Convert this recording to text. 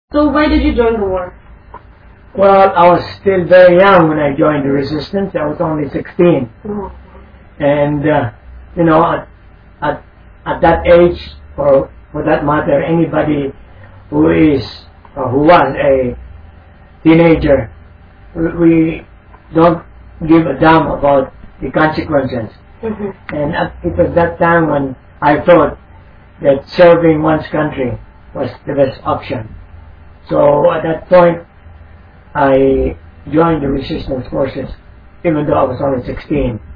So why did you join the war? Well, I was still very young when I joined the resistance. I was only 16. And, you know, at that age, or for that matter, anybody who is, or who was a teenager, we don't give a damn about the consequences. And it was that time when I thought that serving one's country was the best option. So at that point, I joined the resistance forces, even though I was only 16.